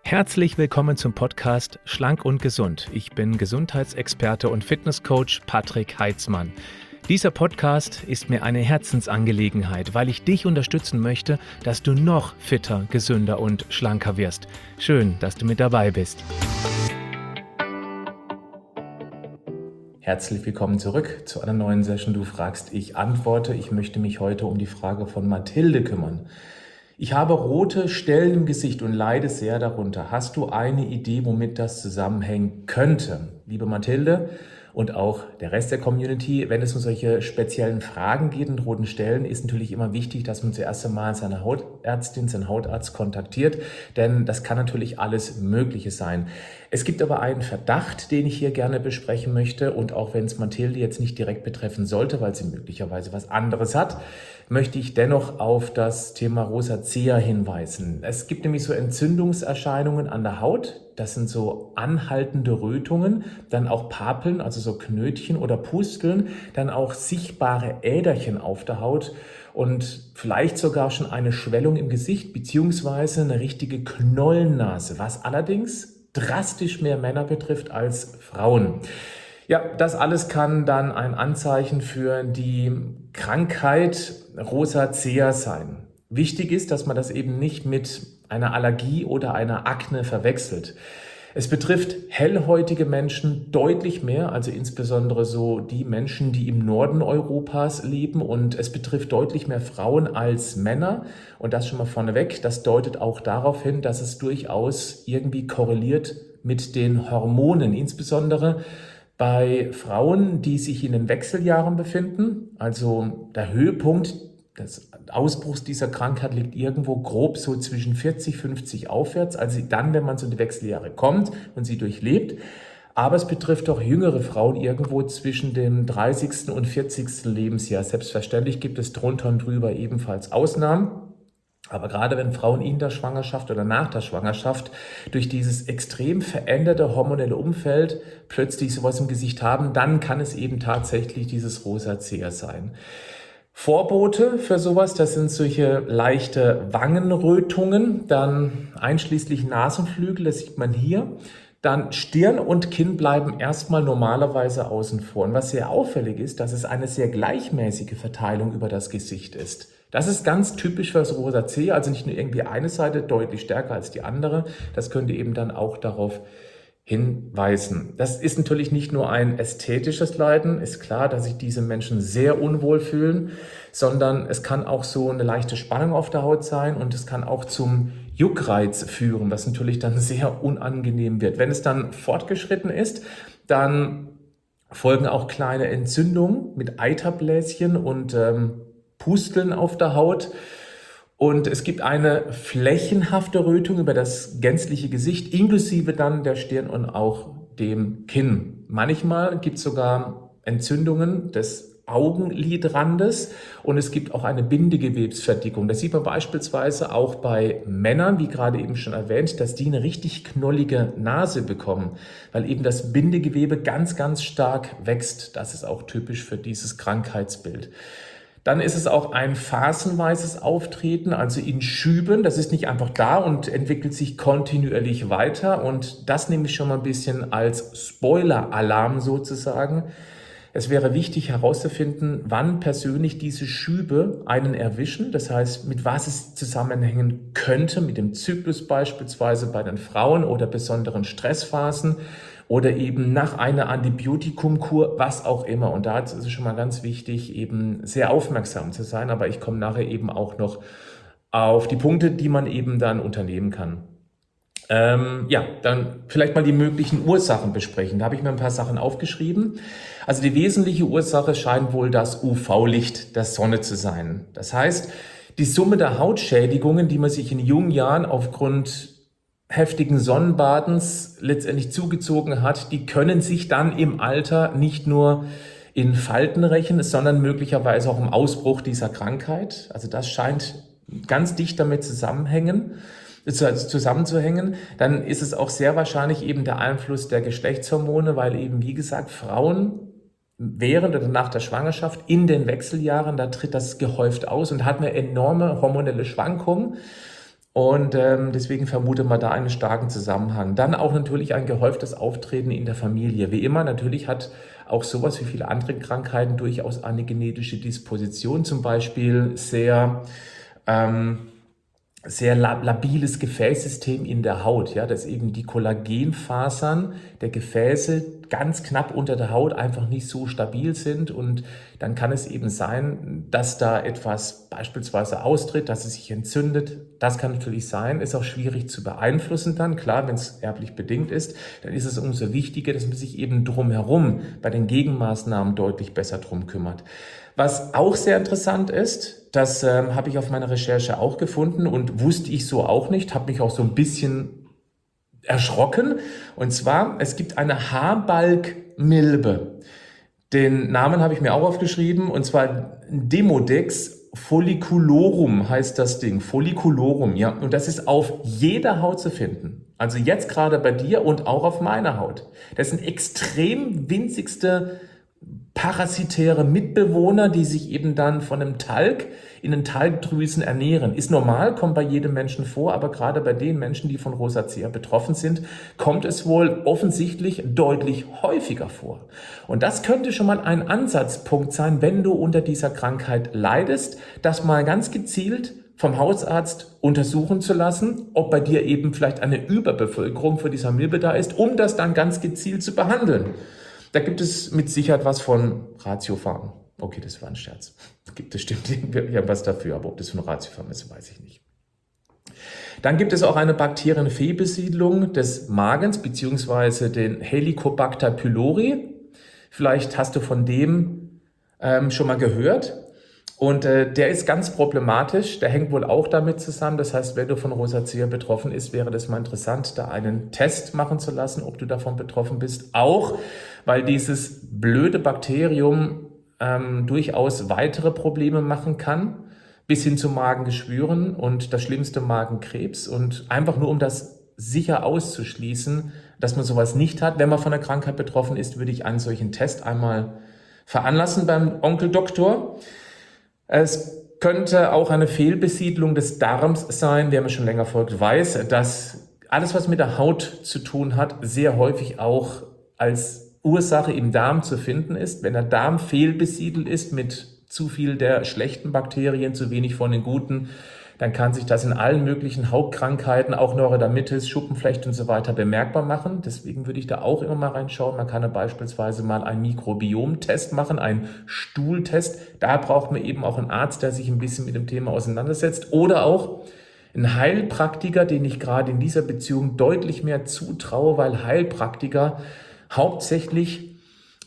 Herzlich willkommen zum Podcast Schlank und Gesund. Ich bin Gesundheitsexperte und Fitnesscoach Patrick Heitzmann. Dieser Podcast ist mir eine Herzensangelegenheit, weil ich dich unterstützen möchte, dass du noch fitter, gesünder und schlanker wirst. Schön, dass du mit dabei bist. Herzlich willkommen zurück zu einer neuen Session. Du fragst, ich antworte. Ich möchte mich heute um die Frage von Mathilde kümmern. Ich habe rote Stellen im Gesicht und leide sehr darunter. Hast du eine Idee, womit das zusammenhängen könnte? Liebe Mathilde und auch der Rest der Community, wenn es um solche speziellen Fragen geht und roten Stellen, ist natürlich immer wichtig, dass man zuerst einmal seine Hautärztin, seinen Hautarzt kontaktiert, denn das kann natürlich alles Mögliche sein. Es gibt aber einen Verdacht, den ich hier gerne besprechen möchte, und auch wenn es Mathilde jetzt nicht direkt betreffen sollte, weil sie möglicherweise was anderes hat, möchte ich dennoch auf das Thema Rosacea hinweisen. Es gibt nämlich so Entzündungserscheinungen an der Haut. Das sind so anhaltende Rötungen, dann auch Papeln, also so Knötchen oder Pusteln, dann auch sichtbare Äderchen auf der Haut und vielleicht sogar schon eine Schwellung im Gesicht beziehungsweise eine richtige Knollennase, was allerdings drastisch mehr Männer betrifft als Frauen. Ja, das alles kann dann ein Anzeichen für die Krankheit Rosacea sein. Wichtig ist, dass man das eben nicht mit einer Allergie oder einer Akne verwechselt. Es betrifft hellhäutige Menschen deutlich mehr, also insbesondere so die Menschen, die im Norden Europas leben, und es betrifft deutlich mehr Frauen als Männer, und das schon mal vorneweg. Das deutet auch darauf hin, dass es durchaus irgendwie korreliert mit den Hormonen, insbesondere bei Frauen, die sich in den Wechseljahren befinden. Also der Höhepunkt des Ausbruchs dieser Krankheit liegt irgendwo grob so zwischen 40, 50 aufwärts, also dann, wenn man so in die Wechseljahre kommt und sie durchlebt. Aber es betrifft auch jüngere Frauen irgendwo zwischen dem 30. und 40. Lebensjahr. Selbstverständlich gibt es drunter und drüber ebenfalls Ausnahmen. Aber gerade wenn Frauen in der Schwangerschaft oder nach der Schwangerschaft durch dieses extrem veränderte hormonelle Umfeld plötzlich sowas im Gesicht haben, dann kann es eben tatsächlich dieses Rosacea sein. Vorbote für sowas, das sind solche leichte Wangenrötungen, dann einschließlich Nasenflügel, das sieht man hier. Dann Stirn und Kinn bleiben erstmal normalerweise außen vor. Und was sehr auffällig ist, dass es eine sehr gleichmäßige Verteilung über das Gesicht ist. Das ist ganz typisch für das Rosacea, also nicht nur irgendwie eine Seite deutlich stärker als die andere. Das könnte eben dann auch darauf hinweisen. Das ist natürlich nicht nur ein ästhetisches Leiden, ist klar, dass sich diese Menschen sehr unwohl fühlen, sondern es kann auch so eine leichte Spannung auf der Haut sein und es kann auch zum Juckreiz führen, was natürlich dann sehr unangenehm wird. Wenn es dann fortgeschritten ist, dann folgen auch kleine Entzündungen mit Eiterbläschen und Pusteln auf der Haut. Und es gibt eine flächenhafte Rötung über das gänzliche Gesicht, inklusive dann der Stirn und auch dem Kinn. Manchmal gibt es sogar Entzündungen des Augenlidrandes und es gibt auch eine Bindegewebsverdickung. Das sieht man beispielsweise auch bei Männern, wie gerade eben schon erwähnt, dass die eine richtig knollige Nase bekommen, weil eben das Bindegewebe ganz, ganz stark wächst. Das ist auch typisch für dieses Krankheitsbild. Dann ist es auch ein phasenweises Auftreten, also in Schüben. Das ist nicht einfach da und entwickelt sich kontinuierlich weiter. Und das nehme ich schon mal ein bisschen als Spoiler-Alarm sozusagen. Es wäre wichtig herauszufinden, wann persönlich diese Schübe einen erwischen. Das heißt, mit was es zusammenhängen könnte, mit dem Zyklus beispielsweise bei den Frauen oder besonderen Stressphasen. Oder eben nach einer Antibiotikumkur, was auch immer. Und da ist es schon mal ganz wichtig, eben sehr aufmerksam zu sein. Aber ich komme nachher eben auch noch auf die Punkte, die man eben dann unternehmen kann. Dann vielleicht mal die möglichen Ursachen besprechen. Da habe ich mir ein paar Sachen aufgeschrieben. Also die wesentliche Ursache scheint wohl das UV-Licht der Sonne zu sein. Das heißt, die Summe der Hautschädigungen, die man sich in jungen Jahren aufgrund heftigen Sonnenbadens letztendlich zugezogen hat, die können sich dann im Alter nicht nur in Falten rächen, sondern möglicherweise auch im Ausbruch dieser Krankheit. Also das scheint ganz dicht damit zusammenzuhängen. Dann ist es auch sehr wahrscheinlich eben der Einfluss der Geschlechtshormone, weil eben, wie gesagt, Frauen während oder nach der Schwangerschaft in den Wechseljahren, da tritt das gehäuft aus und hat eine enorme hormonelle Schwankung. Und deswegen vermutet man da einen starken Zusammenhang. Dann auch natürlich ein gehäuftes Auftreten in der Familie. Wie immer, natürlich hat auch sowas wie viele andere Krankheiten durchaus eine genetische Disposition, zum Beispiel sehr labiles Gefäßsystem in der Haut, ja, dass eben die Kollagenfasern der Gefäße ganz knapp unter der Haut einfach nicht so stabil sind, und dann kann es eben sein, dass da etwas beispielsweise austritt, dass es sich entzündet. Das kann natürlich sein, ist auch schwierig zu beeinflussen dann. Klar, wenn es erblich bedingt ist, dann ist es umso wichtiger, dass man sich eben drumherum bei den Gegenmaßnahmen deutlich besser drum kümmert. Was auch sehr interessant ist, das habe ich auf meiner Recherche auch gefunden und wusste ich so auch nicht, habe mich auch so ein bisschen erschrocken. Und zwar, es gibt eine Haarbalgmilbe. Den Namen habe ich mir auch aufgeschrieben, und zwar Demodex folliculorum heißt das Ding. Folliculorum, ja. Und das ist auf jeder Haut zu finden. Also jetzt gerade bei dir und auch auf meiner Haut. Das sind extrem winzigste parasitäre Mitbewohner, die sich eben dann von einem Talg in den Talgdrüsen ernähren. Ist normal, kommt bei jedem Menschen vor, aber gerade bei den Menschen, die von Rosacea betroffen sind, kommt es wohl offensichtlich deutlich häufiger vor. Und das könnte schon mal ein Ansatzpunkt sein, wenn du unter dieser Krankheit leidest, das mal ganz gezielt vom Hausarzt untersuchen zu lassen, ob bei dir eben vielleicht eine Überbevölkerung für dieser Milbe da ist, um das dann ganz gezielt zu behandeln. Da gibt es mit Sicherheit was von Ratiofarm. Okay, das war ein Scherz. Gibt es bestimmt irgendwas dafür, aber ob das von Ratiofarm ist, weiß ich nicht. Dann gibt es auch eine Bakterienfehlbesiedlung des Magens beziehungsweise den Helicobacter pylori. Vielleicht hast du von dem schon mal gehört. Und der ist ganz problematisch, der hängt wohl auch damit zusammen. Das heißt, wenn du von Rosacea betroffen bist, wäre das mal interessant, da einen Test machen zu lassen, ob du davon betroffen bist. Auch weil dieses blöde Bakterium durchaus weitere Probleme machen kann, bis hin zu Magengeschwüren und das schlimmste Magenkrebs. Und einfach nur, um das sicher auszuschließen, dass man sowas nicht hat, wenn man von der Krankheit betroffen ist, würde ich einen solchen Test einmal veranlassen beim Onkel Doktor. Es könnte auch eine Fehlbesiedlung des Darms sein. Wer mir schon länger folgt, weiß, dass alles, was mit der Haut zu tun hat, sehr häufig auch als Ursache im Darm zu finden ist. Wenn der Darm fehlbesiedelt ist mit zu viel der schlechten Bakterien, zu wenig von den guten, dann kann sich das in allen möglichen Hautkrankheiten, auch Neurodermitis, Schuppenflecht und so weiter bemerkbar machen. Deswegen würde ich da auch immer mal reinschauen. Man kann ja beispielsweise mal einen Mikrobiomtest machen, einen Stuhltest. Da braucht man eben auch einen Arzt, der sich ein bisschen mit dem Thema auseinandersetzt. Oder auch einen Heilpraktiker, den ich gerade in dieser Beziehung deutlich mehr zutraue, weil Heilpraktiker hauptsächlich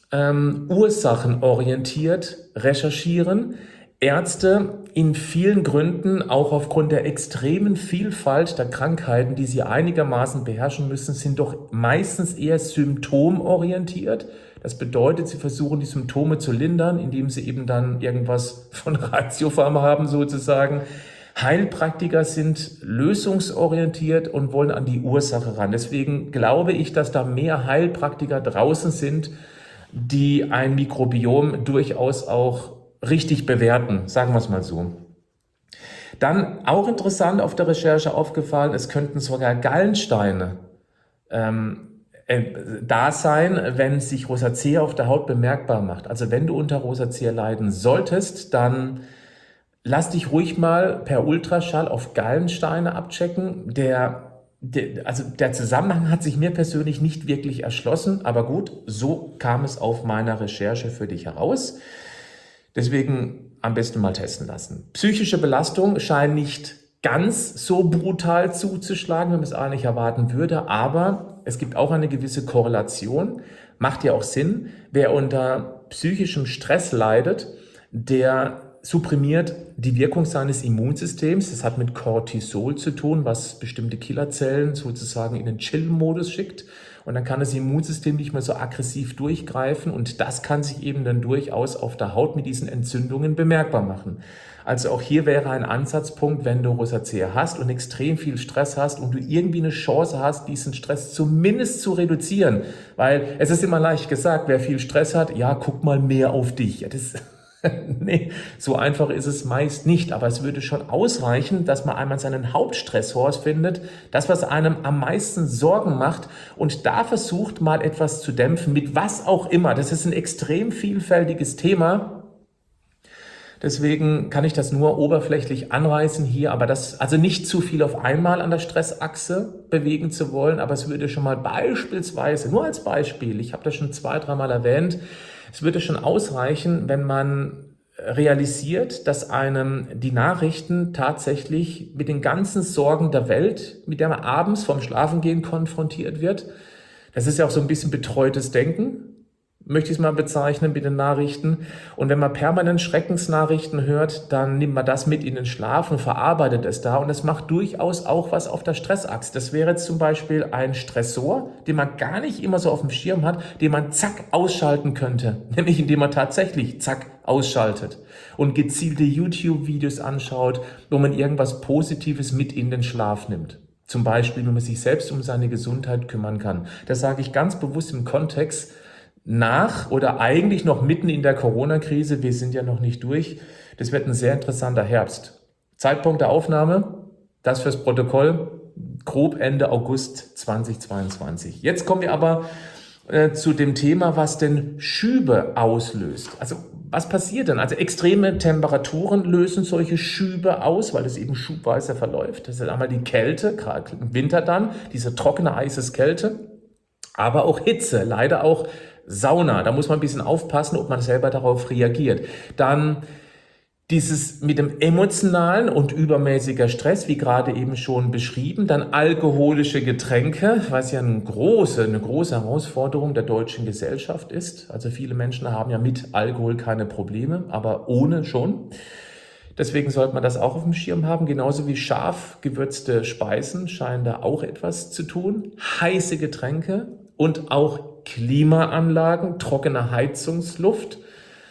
ursachenorientiert recherchieren. Ärzte in vielen Gründen, auch aufgrund der extremen Vielfalt der Krankheiten, die sie einigermaßen beherrschen müssen, sind doch meistens eher symptomorientiert. Das bedeutet, sie versuchen die Symptome zu lindern, indem sie eben dann irgendwas von Ratiofarm haben sozusagen. Heilpraktiker sind lösungsorientiert und wollen an die Ursache ran. Deswegen glaube ich, dass da mehr Heilpraktiker draußen sind, die ein Mikrobiom durchaus auch richtig bewerten, sagen wir es mal so. Dann auch interessant auf der Recherche aufgefallen, es könnten sogar Gallensteine da sein, wenn sich Rosacea auf der Haut bemerkbar macht. Also wenn du unter Rosacea leiden solltest, dann lass dich ruhig mal per Ultraschall auf Gallensteine abchecken. Der Zusammenhang hat sich mir persönlich nicht wirklich erschlossen, aber gut, so kam es auf meiner Recherche für dich heraus. Deswegen am besten mal testen lassen. Psychische Belastung scheint nicht ganz so brutal zuzuschlagen, wenn man es eigentlich erwarten würde, aber es gibt auch eine gewisse Korrelation. Macht ja auch Sinn. Wer unter psychischem Stress leidet, der supprimiert die Wirkung seines Immunsystems. Das hat mit Cortisol zu tun, was bestimmte Killerzellen sozusagen in den Chill-Modus schickt. Und dann kann das Immunsystem nicht mehr so aggressiv durchgreifen. Und das kann sich eben dann durchaus auf der Haut mit diesen Entzündungen bemerkbar machen. Also auch hier wäre ein Ansatzpunkt, wenn du Rosacea hast und extrem viel Stress hast und du irgendwie eine Chance hast, diesen Stress zumindest zu reduzieren. Weil es ist immer leicht gesagt, wer viel Stress hat, ja, guck mal mehr auf dich. Ja, das Nee, so einfach ist es meist nicht, aber es würde schon ausreichen, dass man einmal seinen Hauptstressor findet, das, was einem am meisten Sorgen macht und da versucht mal etwas zu dämpfen, mit was auch immer. Das ist ein extrem vielfältiges Thema. Deswegen kann ich das nur oberflächlich anreißen hier, aber das, also nicht zu viel auf einmal an der Stressachse bewegen zu wollen, aber es würde schon mal beispielsweise, nur als Beispiel, ich habe das schon 2, 3 Mal erwähnt, es würde schon ausreichen, wenn man realisiert, dass einem die Nachrichten tatsächlich mit den ganzen Sorgen der Welt, mit der man abends vorm Schlafengehen konfrontiert wird. Das ist ja auch so ein bisschen betreutes Denken, möchte ich es mal bezeichnen mit den Nachrichten. Und wenn man permanent Schreckensnachrichten hört, dann nimmt man das mit in den Schlaf und verarbeitet es da. Und das macht durchaus auch was auf der Stressachse. Das wäre jetzt zum Beispiel ein Stressor, den man gar nicht immer so auf dem Schirm hat, den man zack ausschalten könnte. Nämlich indem man tatsächlich zack ausschaltet und gezielte YouTube-Videos anschaut, wo man irgendwas Positives mit in den Schlaf nimmt. Zum Beispiel, wenn man sich selbst um seine Gesundheit kümmern kann. Das sage ich ganz bewusst im Kontext, nach oder eigentlich noch mitten in der Corona-Krise, wir sind ja noch nicht durch. Das wird ein sehr interessanter Herbst. Zeitpunkt der Aufnahme, das fürs Protokoll, grob Ende August 2022. Jetzt kommen wir aber zu dem Thema, was denn Schübe auslöst. Also was passiert denn? Also extreme Temperaturen lösen solche Schübe aus, weil es eben schubweise verläuft. Das ist einmal die Kälte, gerade im Winter dann, diese trockene, heiße Kälte, aber auch Hitze, leider auch Sauna, da muss man ein bisschen aufpassen, ob man selber darauf reagiert. Dann dieses mit dem emotionalen und übermäßiger Stress, wie gerade eben schon beschrieben. Dann alkoholische Getränke, was ja eine große Herausforderung der deutschen Gesellschaft ist. Also viele Menschen haben ja mit Alkohol keine Probleme, aber ohne schon. Deswegen sollte man das auch auf dem Schirm haben. Genauso wie scharf gewürzte Speisen scheinen da auch etwas zu tun. Heiße Getränke und auch Klimaanlagen, trockene Heizungsluft,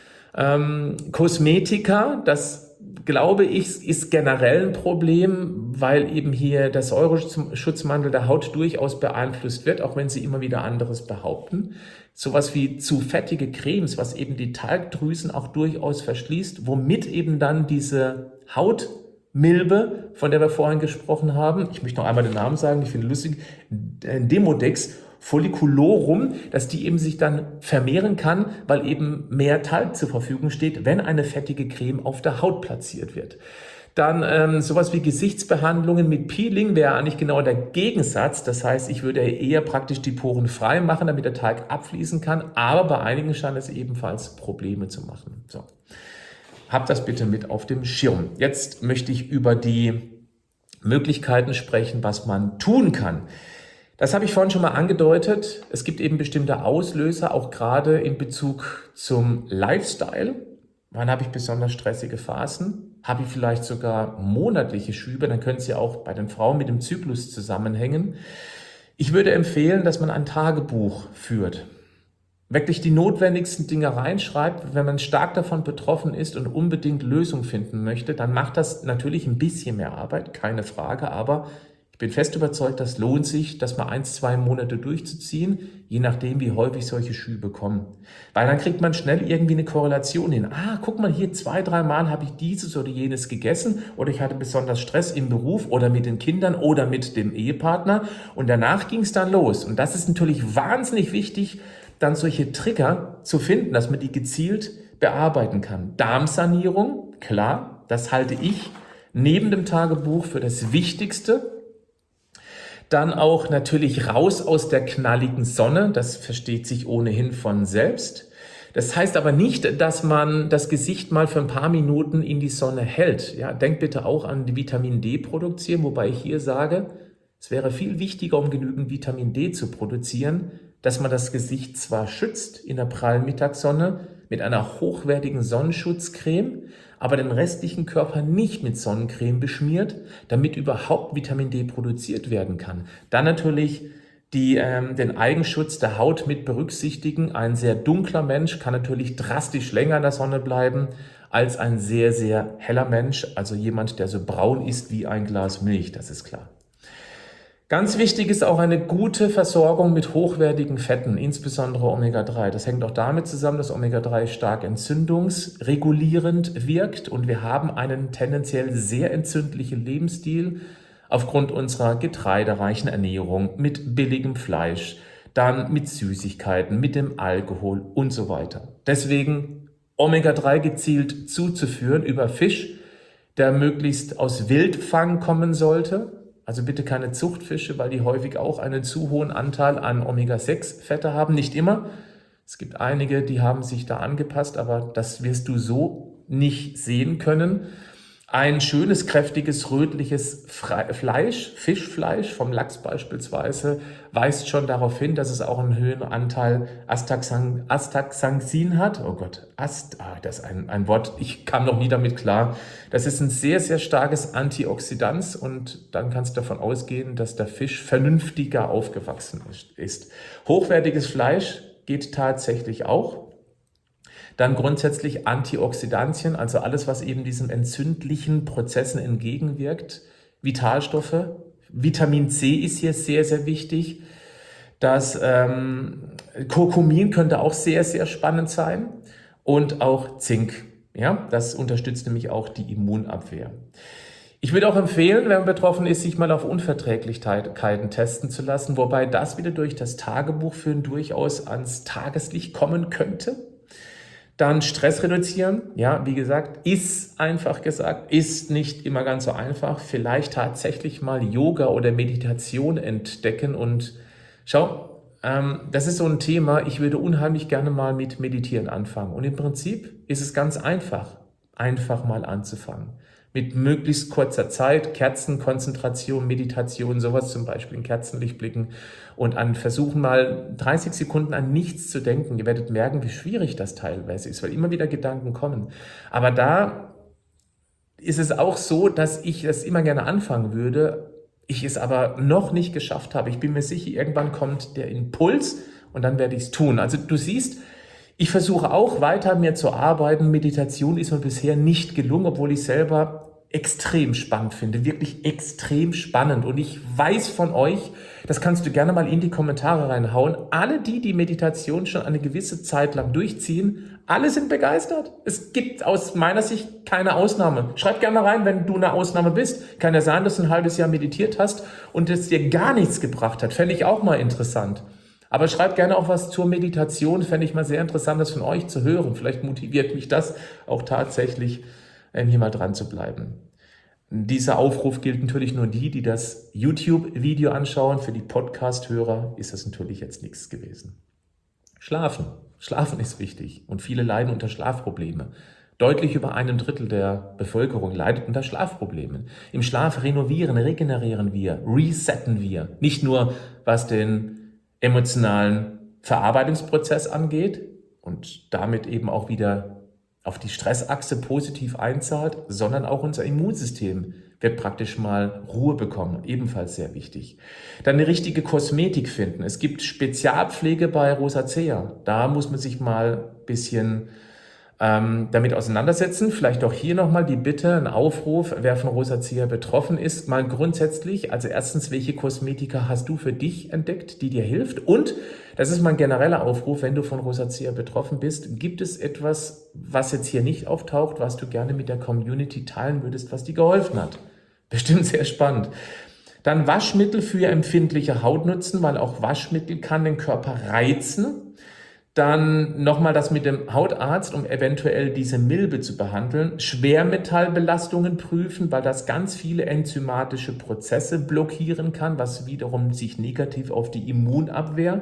Kosmetika, das glaube ich ist generell ein Problem, weil eben hier der Säureschutzmantel der Haut durchaus beeinflusst wird, auch wenn sie immer wieder anderes behaupten. Sowas wie zu fettige Cremes, was eben die Talgdrüsen auch durchaus verschließt, womit eben dann diese Hautmilbe, von der wir vorhin gesprochen haben, ich möchte noch einmal den Namen sagen, ich finde lustig, Demodex folliculorum, dass die eben sich dann vermehren kann, weil eben mehr Talg zur Verfügung steht, wenn eine fettige Creme auf der Haut platziert wird. Dann sowas wie Gesichtsbehandlungen mit Peeling wäre eigentlich genau der Gegensatz. Das heißt, ich würde eher praktisch die Poren frei machen, damit der Talg abfließen kann. Aber bei einigen scheint es ebenfalls Probleme zu machen. So. Habt das bitte mit auf dem Schirm. Jetzt möchte ich über die Möglichkeiten sprechen, was man tun kann. Das habe ich vorhin schon mal angedeutet. Es gibt eben bestimmte Auslöser, auch gerade in Bezug zum Lifestyle. Wann habe ich besonders stressige Phasen? Habe ich vielleicht sogar monatliche Schübe? Dann können sie auch bei den Frauen mit dem Zyklus zusammenhängen. Ich würde empfehlen, dass man ein Tagebuch führt. Wirklich die notwendigsten Dinge reinschreibt. Wenn man stark davon betroffen ist und unbedingt Lösungen finden möchte, dann macht das natürlich ein bisschen mehr Arbeit, keine Frage, aber ich bin fest überzeugt, das lohnt sich, das mal 1, 2 Monate durchzuziehen, je nachdem, wie häufig solche Schübe kommen. Weil dann kriegt man schnell irgendwie eine Korrelation hin. Guck mal hier, 2, 3 Mal habe ich dieses oder jenes gegessen oder ich hatte besonders Stress im Beruf oder mit den Kindern oder mit dem Ehepartner und danach ging es dann los. Und das ist natürlich wahnsinnig wichtig, dann solche Trigger zu finden, dass man die gezielt bearbeiten kann. Darmsanierung, klar, das halte ich neben dem Tagebuch für das Wichtigste. Dann auch natürlich raus aus der knalligen Sonne, das versteht sich ohnehin von selbst. Das heißt aber nicht, dass man das Gesicht mal für ein paar Minuten in die Sonne hält. Ja, denkt bitte auch an die Vitamin D-Produktion, wobei ich hier sage, es wäre viel wichtiger, um genügend Vitamin D zu produzieren, dass man das Gesicht zwar schützt in der prallen Mittagssonne mit einer hochwertigen Sonnenschutzcreme, aber den restlichen Körper nicht mit Sonnencreme beschmiert, damit überhaupt Vitamin D produziert werden kann. Dann natürlich den Eigenschutz der Haut mit berücksichtigen. Ein sehr dunkler Mensch kann natürlich drastisch länger in der Sonne bleiben als ein sehr, sehr heller Mensch, also jemand, der so braun ist wie ein Glas Milch, das ist klar. Ganz wichtig ist auch eine gute Versorgung mit hochwertigen Fetten, insbesondere Omega-3. Das hängt auch damit zusammen, dass Omega-3 stark entzündungsregulierend wirkt und wir haben einen tendenziell sehr entzündlichen Lebensstil aufgrund unserer getreidereichen Ernährung mit billigem Fleisch, dann mit Süßigkeiten, mit dem Alkohol und so weiter. Deswegen Omega-3 gezielt zuzuführen über Fisch, der möglichst aus Wildfang kommen sollte. Also bitte keine Zuchtfische, weil die häufig auch einen zu hohen Anteil an Omega-6-Fette haben. Nicht immer. Es gibt einige, die haben sich da angepasst, aber das wirst du so nicht sehen können. Ein schönes, kräftiges, rötliches Fleisch, Fischfleisch vom Lachs beispielsweise, weist schon darauf hin, dass es auch einen höheren Anteil Astaxanthin hat. Oh Gott, das ist ein Wort, ich kam noch nie damit klar. Das ist ein sehr, sehr starkes Antioxidant und dann kannst du davon ausgehen, dass der Fisch vernünftiger aufgewachsen ist. Hochwertiges Fleisch geht tatsächlich auch. Dann grundsätzlich Antioxidantien, also alles, was eben diesen entzündlichen Prozessen entgegenwirkt. Vitalstoffe, Vitamin C ist hier sehr, sehr wichtig. Das Kurkumin könnte auch sehr, sehr spannend sein. Und auch Zink. Ja, das unterstützt nämlich auch die Immunabwehr. Ich würde auch empfehlen, wenn man betroffen ist, sich mal auf Unverträglichkeiten testen zu lassen, wobei das wieder durch das Tagebuchführen durchaus ans Tageslicht kommen könnte. Dann Stress reduzieren, ja, wie gesagt, ist einfach gesagt, ist nicht immer ganz so einfach. Vielleicht tatsächlich mal Yoga oder Meditation entdecken und schau, das ist so ein Thema, ich würde unheimlich gerne mal mit Meditieren anfangen. Und im Prinzip ist es ganz einfach mal anzufangen. Mit möglichst kurzer Zeit, Kerzenkonzentration, Meditation, sowas zum Beispiel in Kerzenlicht blicken und versuchen mal 30 Sekunden an nichts zu denken. Ihr werdet merken, wie schwierig das teilweise ist, weil immer wieder Gedanken kommen. Aber da ist es auch so, dass ich das immer gerne anfangen würde, ich es aber noch nicht geschafft habe. Ich bin mir sicher, irgendwann kommt der Impuls und dann werde ich es tun. Also du siehst, ich versuche auch weiter mir zu arbeiten. Meditation ist mir bisher nicht gelungen, obwohl ich selber extrem spannend finde, wirklich extrem spannend. Und ich weiß von euch, das kannst du gerne mal in die Kommentare reinhauen, alle die Meditation schon eine gewisse Zeit lang durchziehen, alle sind begeistert. Es gibt aus meiner Sicht keine Ausnahme. Schreib gerne mal rein, wenn du eine Ausnahme bist. Kann ja sein, dass du ein halbes Jahr meditiert hast und es dir gar nichts gebracht hat. Fände ich auch mal interessant. Aber schreibt gerne auch was zur Meditation. Fände ich mal sehr interessant, das von euch zu hören. Vielleicht motiviert mich das auch tatsächlich, hier mal dran zu bleiben. Dieser Aufruf gilt natürlich nur die das YouTube-Video anschauen. Für die Podcast-Hörer ist das natürlich jetzt nichts gewesen. Schlafen. Schlafen ist wichtig und viele leiden unter Schlafproblemen. Deutlich über 1/3 der Bevölkerung leidet unter Schlafproblemen. Im Schlaf renovieren, regenerieren wir, resetten wir. Nicht nur was den emotionalen Verarbeitungsprozess angeht und damit eben auch wieder auf die Stressachse positiv einzahlt, sondern auch unser Immunsystem wird praktisch mal Ruhe bekommen, ebenfalls sehr wichtig. Dann eine richtige Kosmetik finden. Es gibt Spezialpflege bei Rosacea. Da muss man sich mal ein bisschen damit auseinandersetzen. Vielleicht auch hier nochmal die Bitte, ein Aufruf, wer von Rosacea betroffen ist, mal grundsätzlich, also erstens, welche Kosmetika hast du für dich entdeckt, die dir hilft? Und, das ist mein genereller Aufruf, wenn du von Rosacea betroffen bist, gibt es etwas, was jetzt hier nicht auftaucht, was du gerne mit der Community teilen würdest, was dir geholfen hat? Bestimmt sehr spannend. Dann Waschmittel für empfindliche Haut nutzen, weil auch Waschmittel kann den Körper reizen. Dann nochmal das mit dem Hautarzt, um eventuell diese Milbe zu behandeln. Schwermetallbelastungen prüfen, weil das ganz viele enzymatische Prozesse blockieren kann, was wiederum sich negativ auf die Immunabwehr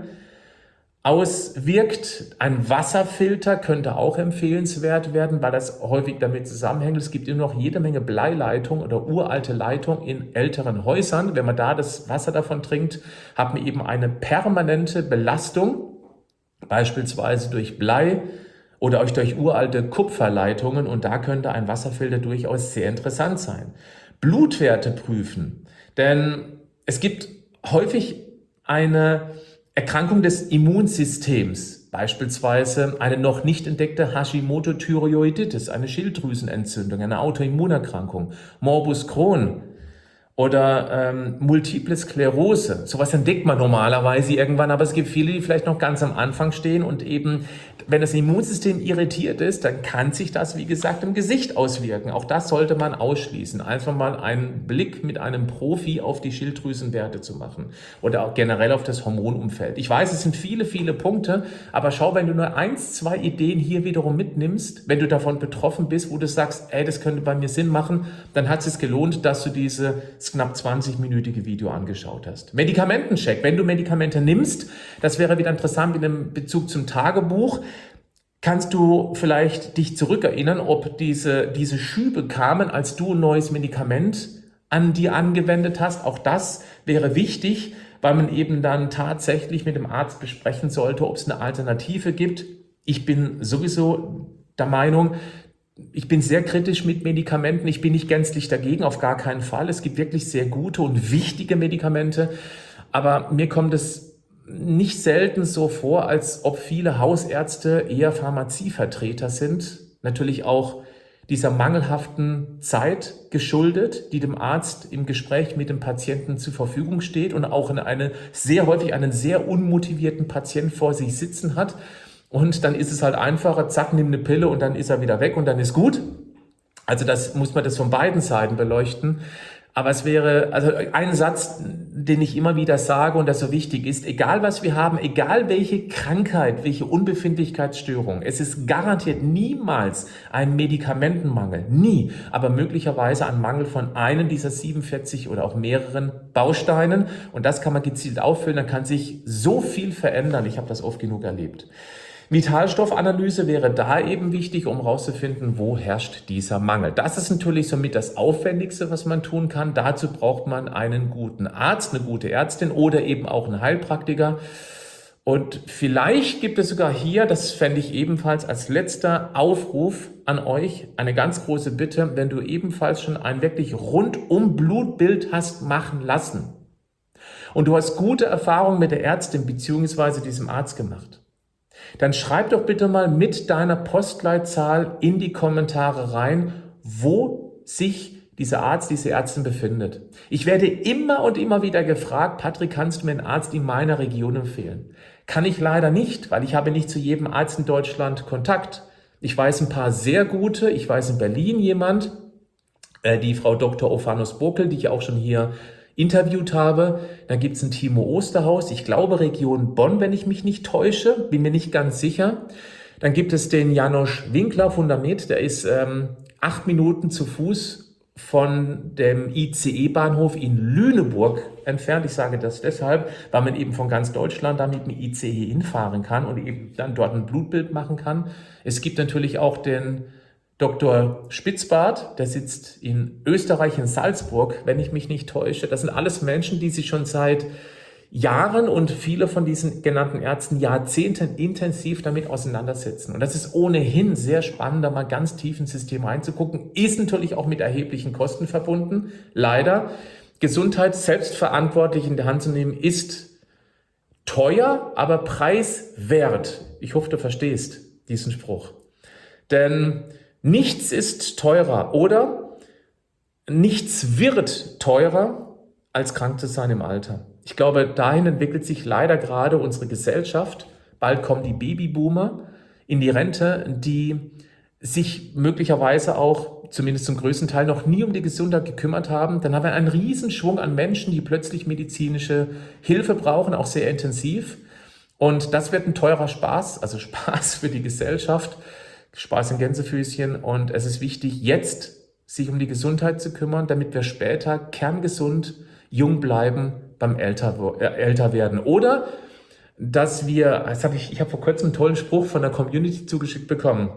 auswirkt. Ein Wasserfilter könnte auch empfehlenswert werden, weil das häufig damit zusammenhängt. Es gibt immer noch jede Menge Bleileitung oder uralte Leitung in älteren Häusern. Wenn man da das Wasser davon trinkt, hat man eben eine permanente Belastung, beispielsweise durch Blei oder auch durch uralte Kupferleitungen, und da könnte ein Wasserfilter durchaus sehr interessant sein. Blutwerte prüfen, denn es gibt häufig eine Erkrankung des Immunsystems, beispielsweise eine noch nicht entdeckte Hashimoto-Thyreoiditis, eine Schilddrüsenentzündung, eine Autoimmunerkrankung, Morbus Crohn oder Multiple Sklerose. Sowas entdeckt man normalerweise irgendwann, aber es gibt viele, die vielleicht noch ganz am Anfang stehen und eben, wenn das Immunsystem irritiert ist, dann kann sich das, wie gesagt, im Gesicht auswirken. Auch das sollte man ausschließen. Einfach mal einen Blick mit einem Profi auf die Schilddrüsenwerte zu machen oder auch generell auf das Hormonumfeld. Ich weiß, es sind viele, viele Punkte, aber schau, wenn du nur 1, 2 Ideen hier wiederum mitnimmst, wenn du davon betroffen bist, wo du sagst, ey, das könnte bei mir Sinn machen, dann hat es sich gelohnt, dass du dieses knapp 20-minütige Video angeschaut hast. Medikamentencheck. Wenn du Medikamente nimmst, das wäre wieder interessant mit dem Bezug zum Tagebuch, kannst du vielleicht dich zurückerinnern, ob diese Schübe kamen, als du ein neues Medikament an dir angewendet hast. Auch das wäre wichtig, weil man eben dann tatsächlich mit dem Arzt besprechen sollte, ob es eine Alternative gibt. Ich bin sowieso der Meinung, ich bin sehr kritisch mit Medikamenten. Ich bin nicht gänzlich dagegen, auf gar keinen Fall. Es gibt wirklich sehr gute und wichtige Medikamente. Aber mir kommt es nicht selten so vor, als ob viele Hausärzte eher Pharmazievertreter sind. Natürlich auch dieser mangelhaften Zeit geschuldet, die dem Arzt im Gespräch mit dem Patienten zur Verfügung steht und auch sehr häufig einen sehr unmotivierten Patient vor sich sitzen hat. Und dann ist es halt einfacher, zack, nimm eine Pille und dann ist er wieder weg und dann ist gut. Also muss man das von beiden Seiten beleuchten. Aber es wäre, also ein Satz, den ich immer wieder sage und das so wichtig ist, egal was wir haben, egal welche Krankheit, welche Unbefindlichkeitsstörung, es ist garantiert niemals ein Medikamentenmangel, nie, aber möglicherweise ein Mangel von einem dieser 47 oder auch mehreren Bausteinen und das kann man gezielt auffüllen, dann kann sich so viel verändern, ich habe das oft genug erlebt. Vitalstoffanalyse wäre da eben wichtig, um herauszufinden, wo herrscht dieser Mangel. Das ist natürlich somit das Aufwendigste, was man tun kann. Dazu braucht man einen guten Arzt, eine gute Ärztin oder eben auch einen Heilpraktiker. Und vielleicht gibt es sogar hier, das fände ich ebenfalls als letzter Aufruf an euch, eine ganz große Bitte, wenn du ebenfalls schon ein wirklich rundum Blutbild hast machen lassen und du hast gute Erfahrungen mit der Ärztin bzw. diesem Arzt gemacht, dann schreib doch bitte mal mit deiner Postleitzahl in die Kommentare rein, wo sich dieser Arzt, diese Ärztin befindet. Ich werde immer und immer wieder gefragt, Patrick, kannst du mir einen Arzt in meiner Region empfehlen? Kann ich leider nicht, weil ich habe nicht zu jedem Arzt in Deutschland Kontakt. Ich weiß ein paar sehr gute, ich weiß in Berlin jemand, die Frau Dr. Ophanus Burkel, die ich auch schon hier interviewt habe. Dann gibt es ein Timo Osterhaus, ich glaube Region Bonn, wenn ich mich nicht täusche, bin mir nicht ganz sicher. Dann gibt es den Janosch Winkler von der Med, der ist 8 Minuten zu Fuß von dem ICE-Bahnhof in Lüneburg entfernt. Ich sage das deshalb, weil man eben von ganz Deutschland da mit dem ICE hinfahren kann und eben dann dort ein Blutbild machen kann. Es gibt natürlich auch den Dr. Spitzbart, der sitzt in Österreich, in Salzburg, wenn ich mich nicht täusche. Das sind alles Menschen, die sich schon seit Jahren und viele von diesen genannten Ärzten Jahrzehnten intensiv damit auseinandersetzen. Und das ist ohnehin sehr spannend, da mal ganz tief ins System reinzugucken. Ist natürlich auch mit erheblichen Kosten verbunden. Leider, Gesundheit selbstverantwortlich in der Hand zu nehmen, ist teuer, aber preiswert. Ich hoffe, du verstehst diesen Spruch. Denn nichts ist teurer oder nichts wird teurer, als krank zu sein im Alter. Ich glaube, dahin entwickelt sich leider gerade unsere Gesellschaft. Bald kommen die Babyboomer in die Rente, die sich möglicherweise auch, zumindest zum größten Teil, noch nie um die Gesundheit gekümmert haben. Dann haben wir einen Riesenschwung an Menschen, die plötzlich medizinische Hilfe brauchen, auch sehr intensiv. Und das wird ein teurer Spaß, also Spaß für die Gesellschaft. Spaß in Gänsefüßchen und es ist wichtig, jetzt sich um die Gesundheit zu kümmern, damit wir später kerngesund, jung bleiben beim Älterwerden. Oder dass wir, ich habe vor kurzem einen tollen Spruch von der Community zugeschickt bekommen.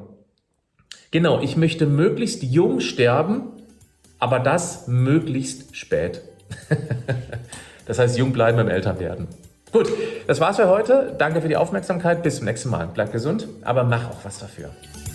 Genau, ich möchte möglichst jung sterben, aber das möglichst spät. Das heißt, jung bleiben beim Älterwerden. Gut, das war's für heute. Danke für die Aufmerksamkeit. Bis zum nächsten Mal. Bleib gesund, aber mach auch was dafür.